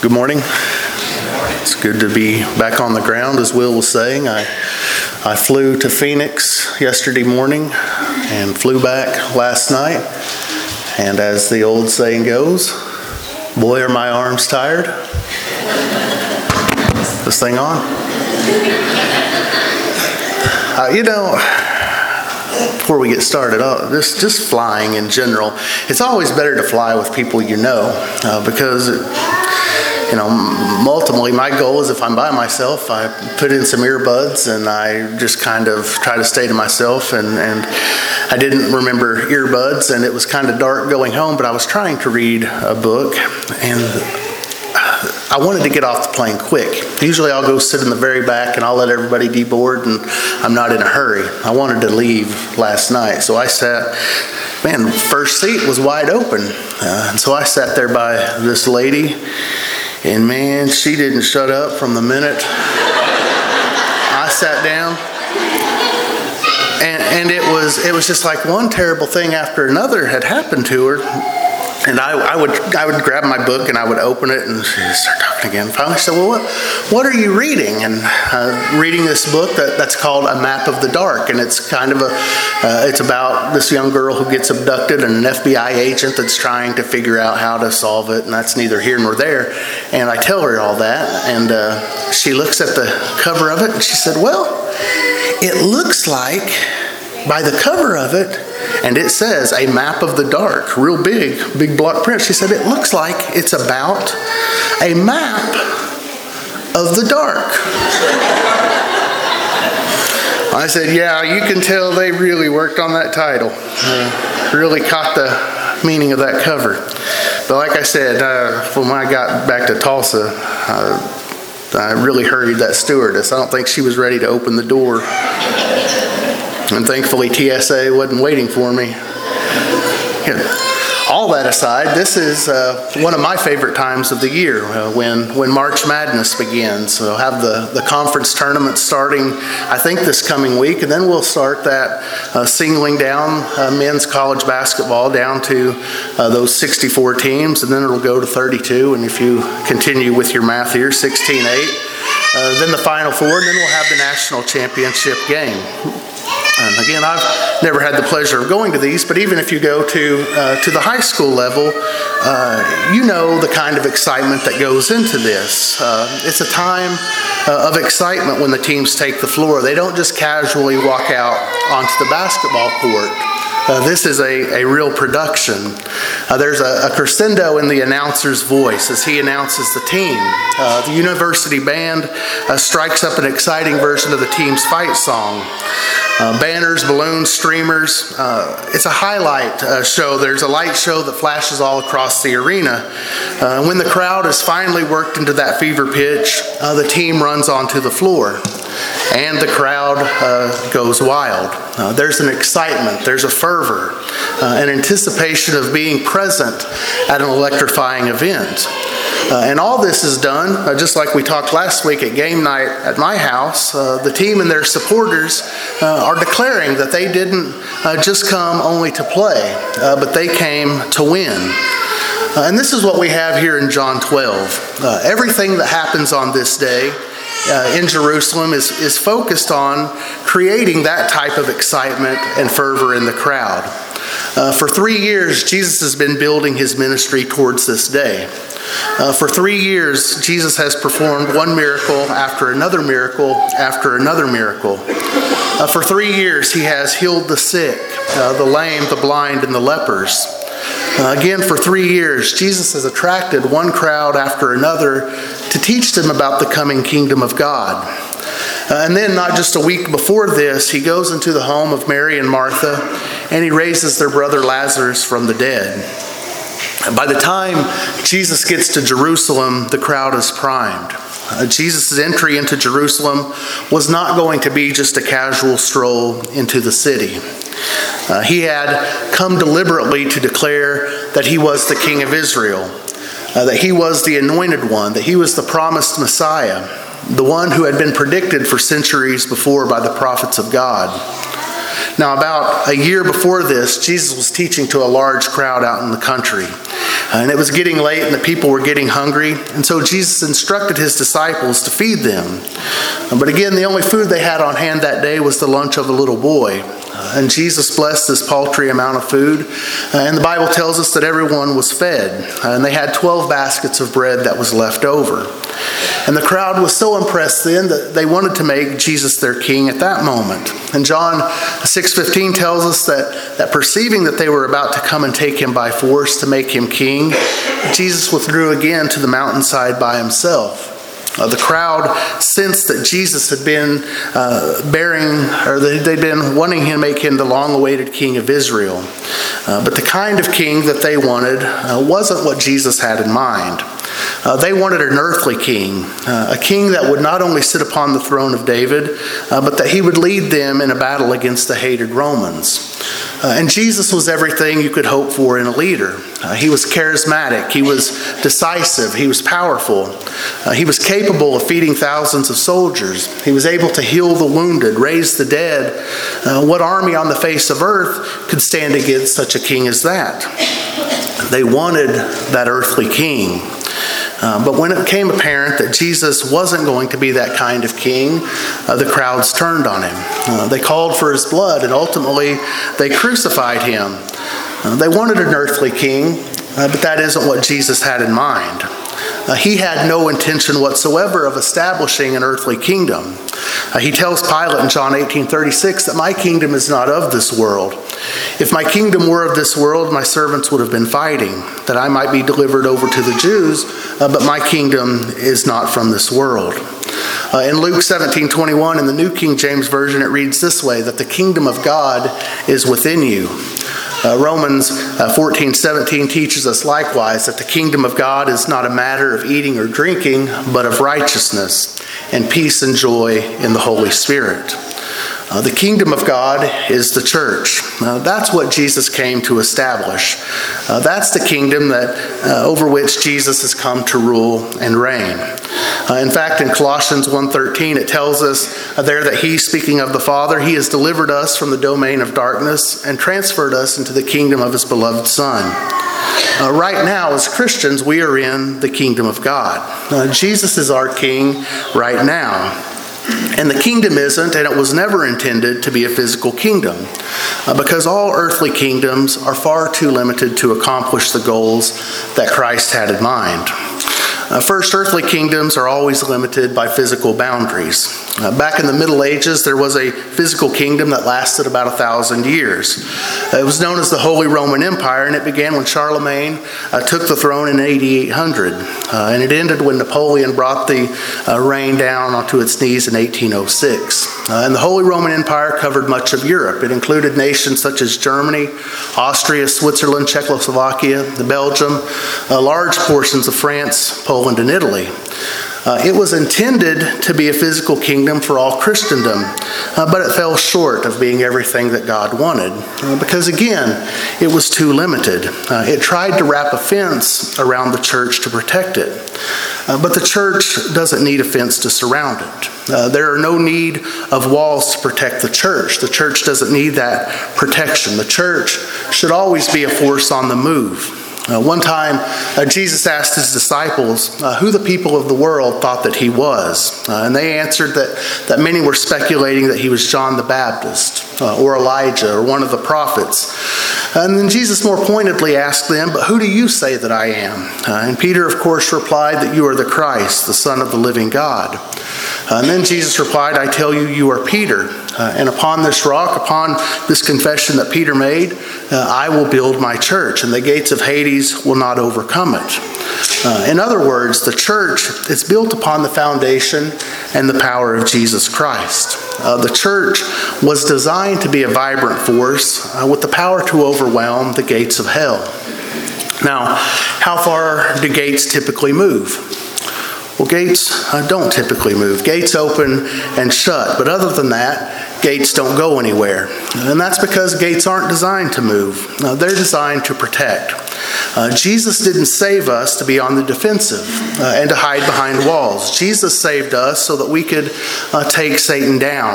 Good morning. It's good to be back on the ground, as Will was saying. I flew to Phoenix yesterday morning and flew back last night. And as the old saying goes, boy, are my arms tired. This thing on? Before we get started, just flying in general, it's always better to fly with people you know, because ultimately my goal is if I'm by myself, I put in some earbuds and I just kind of try to stay to myself. And I didn't remember earbuds, and it was kind of dark going home, but I was trying to read a book, and I wanted to get off the plane quick. Usually I'll go sit in the very back and I'll let everybody deboard, and I'm not in a hurry. I wanted to leave last night, so I sat. First seat was wide open, and so I sat there by this lady. And man, she didn't shut up from the minute I sat down. And it was just like one terrible thing after another had happened to her. And I would grab my book and I would open it and she'd start talking again. Finally, she said, "Well, what are you reading?" And reading this book that's called A Map of the Dark, and it's kind of it's about this young girl who gets abducted and an FBI agent that's trying to figure out how to solve it. And that's neither here nor there. And I tell her all that, and she looks at the cover of it and she said, "Well, it looks like by the cover of it." And it says, "A Map of the Dark," real big block print. She said, "It looks like it's about a map of the dark." I said, "Yeah, you can tell they really worked on that title. Really caught the meaning of that cover." But like I said, when I got back to Tulsa, I really hurried that stewardess. I don't think she was ready to open the door. And thankfully, TSA wasn't waiting for me. All that aside, this is one of my favorite times of the year, when March Madness begins. We'll have the conference tournament starting, I think, this coming week, and then we'll start that singling down men's college basketball down to those 64 teams, and then it'll go to 32, and if you continue with your math here, 16-8, then the Final Four, and then we'll have the national championship game. And again, I've never had the pleasure of going to these, but even if you go to the high school level, you know the kind of excitement that goes into this. It's a time of excitement when the teams take the floor. They don't just casually walk out onto the basketball court. This is a real production. There's a crescendo in the announcer's voice as he announces the team. The university band strikes up an exciting version of the team's fight song. Banners, balloons, streamers. It's a highlight show. There's a light show that flashes all across the arena. When the crowd is finally worked into that fever pitch, the team runs onto the floor. And the crowd goes wild. There's an excitement, there's a fervor, an anticipation of being present at an electrifying event. And all this is done, just like we talked last week at game night at my house. The team and their supporters are declaring that they didn't just come only to play, but they came to win. And this is what we have here in John 12. Everything that happens on this day in Jerusalem is focused on creating that type of excitement and fervor in the crowd. For 3 years, Jesus has been building his ministry towards this day. For 3 years, Jesus has performed one miracle after another miracle after another miracle. For 3 years, he has healed the sick, the lame, the blind, and the lepers. Again, for 3 years, Jesus has attracted one crowd after another to teach them about the coming kingdom of God. And then, not just a week before this, he goes into the home of Mary and Martha, and he raises their brother Lazarus from the dead. And by the time Jesus gets to Jerusalem, the crowd is primed. Jesus' entry into Jerusalem was not going to be just a casual stroll into the city. He had come deliberately to declare that he was the King of Israel, that he was the anointed one, that he was the promised Messiah, the one who had been predicted for centuries before by the prophets of God. Now, about a year before this, Jesus was teaching to a large crowd out in the country. And it was getting late and the people were getting hungry. And so Jesus instructed his disciples to feed them. But again, the only food they had on hand that day was the lunch of a little boy. And Jesus blessed this paltry amount of food. And the Bible tells us that everyone was fed. And they had 12 baskets of bread that was left over. And the crowd was so impressed then that they wanted to make Jesus their king at that moment. And John 6:15 tells us that perceiving that they were about to come and take him by force to make him king, Jesus withdrew again to the mountainside by himself. The crowd sensed that Jesus had been they'd been wanting him to make him the long-awaited king of Israel. But the kind of king that they wanted wasn't what Jesus had in mind. They wanted an earthly king, a king that would not only sit upon the throne of David, but that he would lead them in a battle against the hated Romans. And Jesus was everything you could hope for in a leader. He was charismatic, he was decisive, he was powerful, he was capable of feeding thousands of soldiers, he was able to heal the wounded, raise the dead. What army on the face of earth could stand against such a king as that? They wanted that earthly king. But when it became apparent that Jesus wasn't going to be that kind of king, the crowds turned on him. They called for his blood, and ultimately they crucified him. They wanted an earthly king, but that isn't what Jesus had in mind. He had no intention whatsoever of establishing an earthly kingdom. He tells Pilate in John 18:36 that my kingdom is not of this world. If my kingdom were of this world, my servants would have been fighting, that I might be delivered over to the Jews, but my kingdom is not from this world. In Luke 17:21, in the New King James Version, it reads this way, that the kingdom of God is within you. Romans 14:17 teaches us likewise that the kingdom of God is not a matter of eating or drinking, but of righteousness and peace and joy in the Holy Spirit. The kingdom of God is the church. That's what Jesus came to establish. That's the kingdom that over which Jesus has come to rule and reign. In fact, in Colossians 1:13, it tells us there that he, speaking of the Father, he has delivered us from the domain of darkness and transferred us into the kingdom of his beloved Son. Right now, as Christians, we are in the kingdom of God. Jesus is our king right now. And the kingdom isn't, and it was never intended to be a physical kingdom, because all earthly kingdoms are far too limited to accomplish the goals that Christ had in mind. First, earthly kingdoms are always limited by physical boundaries. Back in the Middle Ages, there was a physical kingdom that lasted about 1,000 years. It was known as the Holy Roman Empire, and it began when Charlemagne took the throne in 8800. And it ended when Napoleon brought the reign down onto its knees in 1806. And the Holy Roman Empire covered much of Europe. It included nations such as Germany, Austria, Switzerland, Czechoslovakia, Belgium, large portions of France, Poland, and Italy. It was intended to be a physical kingdom for all Christendom, but it fell short of being everything that God wanted, because again, it was too limited. It tried to wrap a fence around the church to protect it, but the church doesn't need a fence to surround it. There are no need of walls to protect the church. The church doesn't need that protection. The church should always be a force on the move. One time, Jesus asked his disciples who the people of the world thought that he was. And they answered that many were speculating that he was John the Baptist or Elijah or one of the prophets. And then Jesus more pointedly asked them, but who do you say that I am? And Peter, of course, replied that you are the Christ, the Son of the living God. And then Jesus replied, I tell you, you are Peter. And upon this rock, upon this confession that Peter made, I will build my church, and the gates of Hades will not overcome it. In other words, the church is built upon the foundation and the power of Jesus Christ. The church was designed to be a vibrant force with the power to overwhelm the gates of hell. Now, how far do gates typically move? Well, gates don't typically move. Gates open and shut, but other than that, gates don't go anywhere. And that's because gates aren't designed to move. They're designed to protect. Jesus didn't save us to be on the defensive and to hide behind walls. Jesus saved us so that we could take Satan down.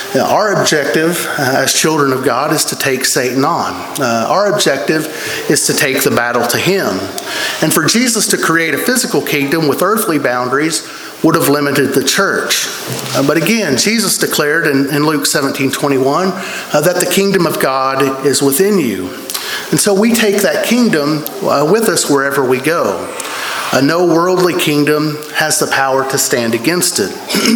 Our objective as children of God is to take Satan on. Our objective is to take the battle to him. And for Jesus to create a physical kingdom with earthly boundaries would have limited the church. But again, Jesus declared in Luke 17:21 that the kingdom of God is within you. And so we take that kingdom with us wherever we go. No worldly kingdom has the power to stand against it.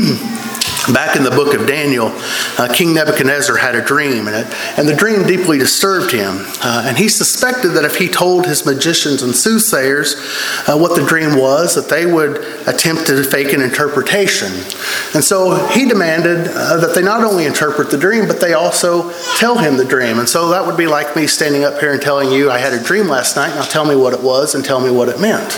Back in the book of Daniel, King Nebuchadnezzar had a dream, and the dream deeply disturbed him. And he suspected that if he told his magicians and soothsayers what the dream was, that they would attempt to fake an interpretation. And so he demanded that they not only interpret the dream, but they also tell him the dream. And so that would be like me standing up here and telling you, I had a dream last night, now tell me what it was and tell me what it meant.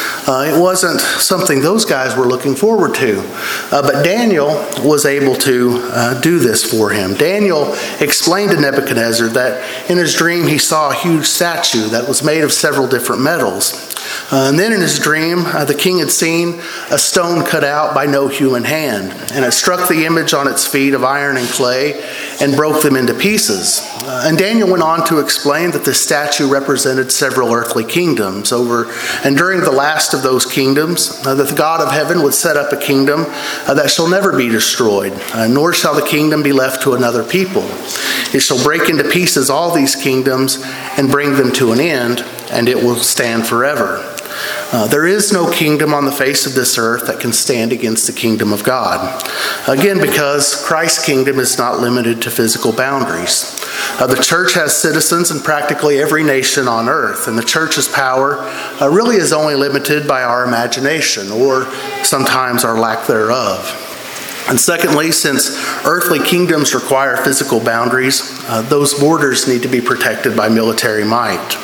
It wasn't something those guys were looking forward to. But Daniel was able to do this for him. Daniel explained to Nebuchadnezzar that in his dream he saw a huge statue that was made of several different metals. And then in his dream, the king had seen a stone cut out by no human hand, and it struck the image on its feet of iron and clay and broke them into pieces. And Daniel went on to explain that this statue represented several earthly kingdoms and during the last of those kingdoms, that the God of heaven would set up a kingdom that shall never be destroyed, nor shall the kingdom be left to another people. It shall break into pieces all these kingdoms and bring them to an end, and it will stand forever. There is no kingdom on the face of this earth that can stand against the kingdom of God. Again, because Christ's kingdom is not limited to physical boundaries. The church has citizens in practically every nation on earth, and the church's power really is only limited by our imagination, or sometimes our lack thereof. And secondly, since earthly kingdoms require physical boundaries, those borders need to be protected by military might.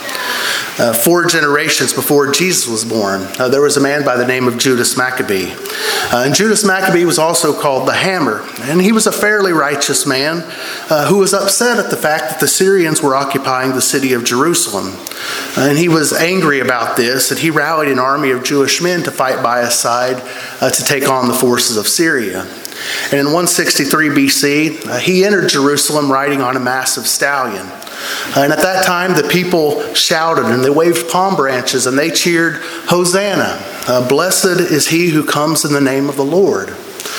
4 generations before Jesus was born, there was a man by the name of Judas Maccabee. And Judas Maccabee was also called the Hammer. And he was a fairly righteous man who was upset at the fact that the Syrians were occupying the city of Jerusalem. And he was angry about this, and he rallied an army of Jewish men to fight by his side to take on the forces of Syria. And in 163 BC, he entered Jerusalem riding on a massive stallion. And at that time, the people shouted and they waved palm branches and they cheered, Hosanna, blessed is he who comes in the name of the Lord.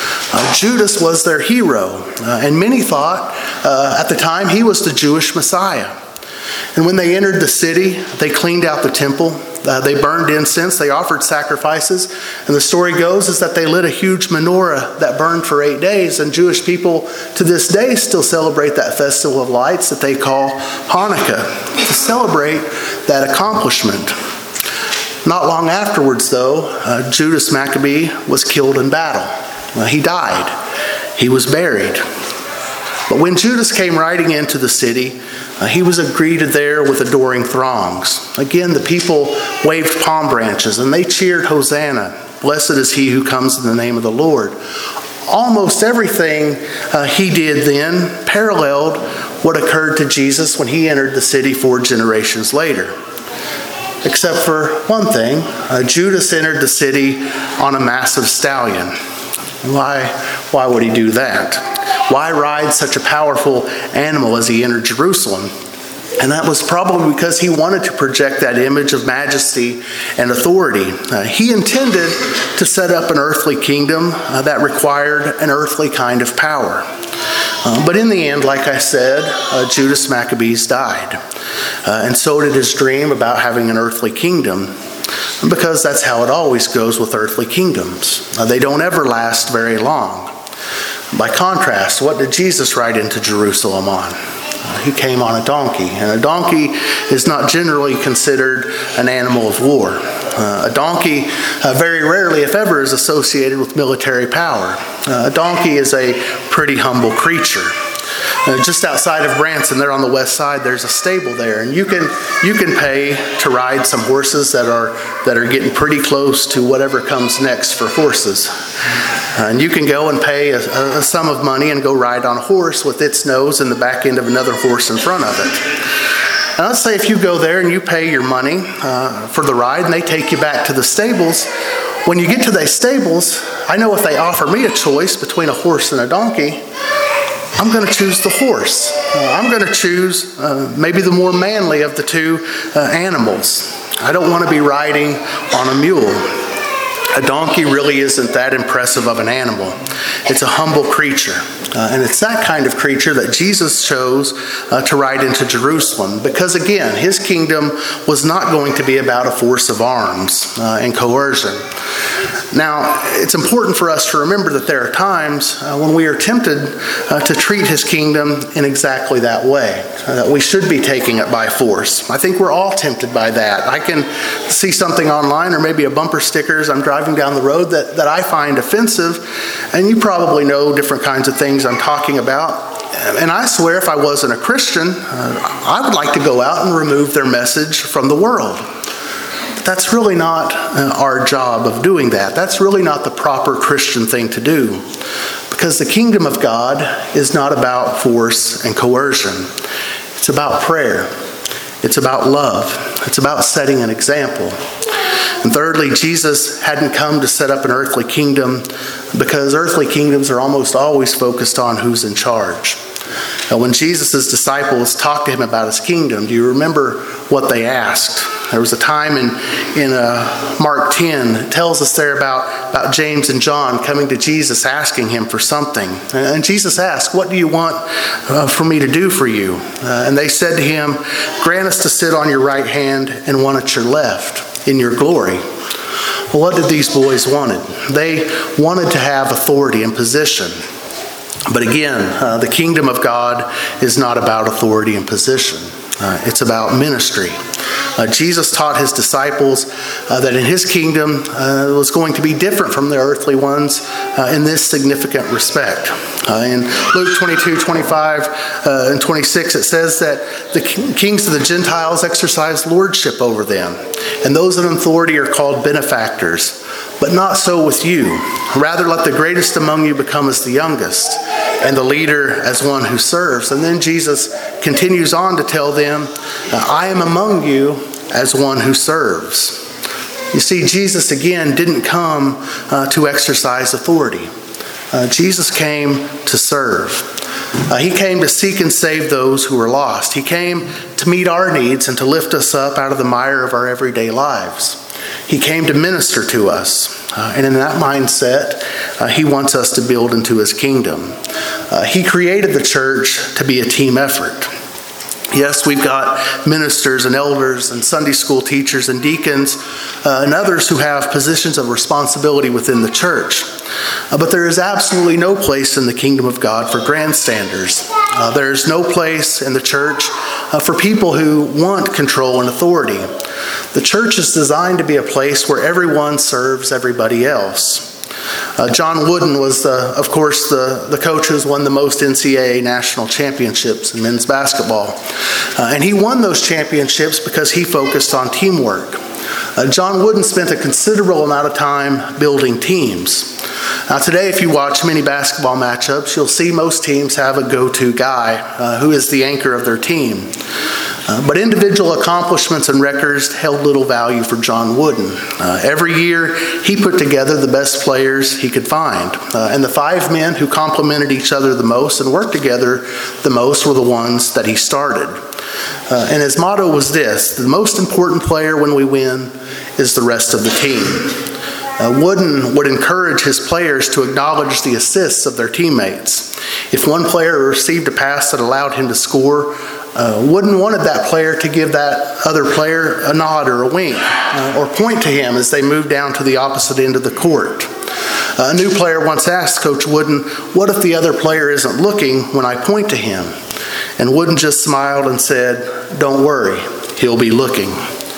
Judas was their hero, and many thought at the time he was the Jewish Messiah. And when they entered the city, they cleaned out the temple. They burned incense, they offered sacrifices, and the story goes is that they lit a huge menorah that burned for 8 days, and Jewish people to this day still celebrate that festival of lights that they call Hanukkah, to celebrate that accomplishment. Not long afterwards, though, Judas Maccabee was killed in battle. He died. He was buried. But when Judas came riding into the city, he was greeted there with adoring throngs. Again, the people waved palm branches and they cheered, Hosanna, blessed is he who comes in the name of the Lord. Almost everything he did then paralleled what occurred to Jesus when he entered the city 4 generations later. Except for one thing, Judas entered the city on a massive stallion. Why would he do that? Why ride such a powerful animal as he entered Jerusalem? And that was probably because he wanted to project that image of majesty and authority. He intended to set up an earthly kingdom that required an earthly kind of power. But in the end, like I said, Judas Maccabees died. And so did his dream about having an earthly kingdom. Because that's how it always goes with earthly kingdoms. They don't ever last very long. By contrast, what did Jesus ride into Jerusalem on? He came on a donkey. And a donkey is not generally considered an animal of war. A donkey very rarely, if ever, is associated with military power. A donkey is a pretty humble creature. Just outside of Branson, there on the west side, there's a stable there, and you can pay to ride some horses that are getting pretty close to whatever comes next for horses. And you can go and pay a sum of money and go ride on a horse with its nose in the back end of another horse in front of it. And let's say if you go there and you pay your money for the ride and they take you back to the stables, when you get to those stables, I know if they offer me a choice between a horse and a donkey, I'm going to choose the horse. I'm going to choose maybe the more manly of the two animals. I don't want to be riding on a mule. A donkey really isn't that impressive of an animal. It's a humble creature. And it's that kind of creature that Jesus chose to ride into Jerusalem. Because again, his kingdom was not going to be about a force of arms and coercion. Now, it's important for us to remember that there are times when we are tempted to treat his kingdom in exactly that way. That we should be taking it by force. I think we're all tempted by that. I can see something online or maybe a bumper sticker as I'm driving down the road that I find offensive. And you probably know different kinds of things I'm talking about. And I swear if I wasn't a Christian, I would like to go out and remove their message from the world. But that's really not our job of doing that. That's really not the proper Christian thing to do. Because the kingdom of God is not about force and coercion. It's about prayer. It's about love. It's about setting an example. And thirdly, Jesus hadn't come to set up an earthly kingdom because earthly kingdoms are almost always focused on who's in charge. Now, when Jesus' disciples talked to him about his kingdom, do you remember what they asked? There was a time in Mark 10, it tells us there about James and John coming to Jesus asking him for something. And Jesus asked, "What do you want for me to do for you?" And they said to him, "Grant us to sit on your right hand and one at your left in your glory." Well, what did these boys wanted? They wanted to have authority and position. But again, the kingdom of God is not about authority and position. It's about ministry. Jesus taught his disciples that in his kingdom was going to be different from the earthly ones in this significant respect. In Luke 22, 25, and 26, it says that the kings of the Gentiles exercise lordship over them, and those in authority are called benefactors. But not so with you. Rather, let the greatest among you become as the youngest, and the leader as one who serves. And then Jesus continues on to tell them, I am among you as one who serves. You see, Jesus again didn't come to exercise authority. Jesus came to serve. He came to seek and save those who were lost. He came to meet our needs and to lift us up out of the mire of our everyday lives. He came to minister to us. And in that mindset, he wants us to build into his kingdom. He created the church to be a team effort. Yes, we've got ministers and elders and Sunday school teachers and deacons and others who have positions of responsibility within the church. But there is absolutely no place in the kingdom of God for grandstanders. There's no place in the church for people who want control and authority. The church is designed to be a place where everyone serves everybody else. John Wooden was, of course, the coach who's won the most NCAA national championships in men's basketball. And he won those championships because he focused on teamwork. John Wooden spent a considerable amount of time building teams. Now today, if you watch many basketball matchups, you'll see most teams have a go-to guy who is the anchor of their team. But individual accomplishments and records held little value for John Wooden. Every year, he put together the best players he could find. And the 5 men who complemented each other the most and worked together the most were the ones that he started. And his motto was this: the most important player when we win is the rest of the team. Wooden would encourage his players to acknowledge the assists of their teammates. If one player received a pass that allowed him to score, Wooden wanted that player to give that other player a nod or a wink, or point to him as they moved down to the opposite end of the court. A new player once asked Coach Wooden, "What if the other player isn't looking when I point to him?" And Wooden just smiled and said, "Don't worry, he'll be looking."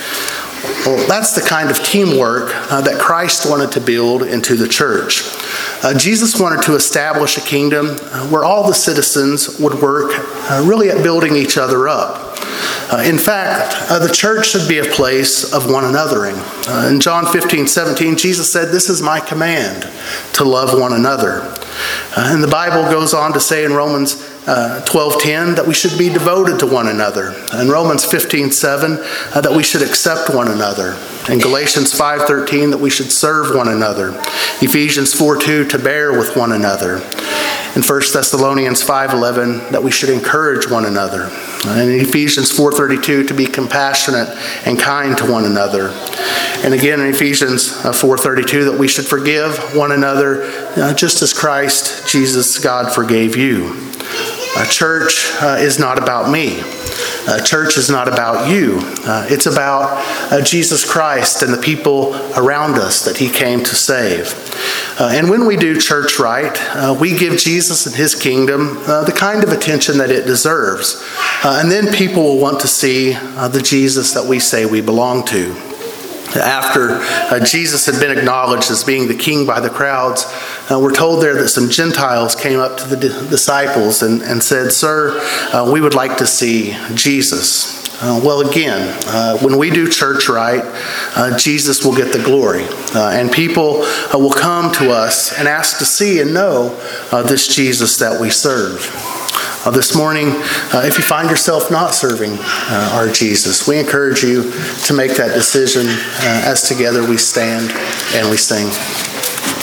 Well, that's the kind of teamwork that Christ wanted to build into the church. Jesus wanted to establish a kingdom where all the citizens would work really at building each other up. In fact, the church should be a place of one anothering. In John 15:17, Jesus said, "This is my command, to love one another." And the Bible goes on to say in Romans 12:10, that we should be devoted to one another. In Romans 15:7, that we should accept one another. In Galatians 5:13, that we should serve one another. Ephesians 4:2, to bear with one another. In 1 Thessalonians 5:11, that we should encourage one another. And in Ephesians 4:32, to be compassionate and kind to one another. And again in Ephesians 4:32, that we should forgive one another just as Christ, Jesus, God, forgave you. Church is not about me. Church is not about you. It's about Jesus Christ and the people around us that he came to save. And when we do church right, we give Jesus and his kingdom the kind of attention that it deserves. And then people will want to see the Jesus that we say we belong to. After Jesus had been acknowledged as being the king by the crowds, we're told there that some Gentiles came up to the disciples and said, "Sir, we would like to see Jesus." Well, again, when we do church right, Jesus will get the glory. And people will come to us and ask to see and know this Jesus that we serve. This morning, if you find yourself not serving our Jesus, we encourage you to make that decision as together we stand and we sing.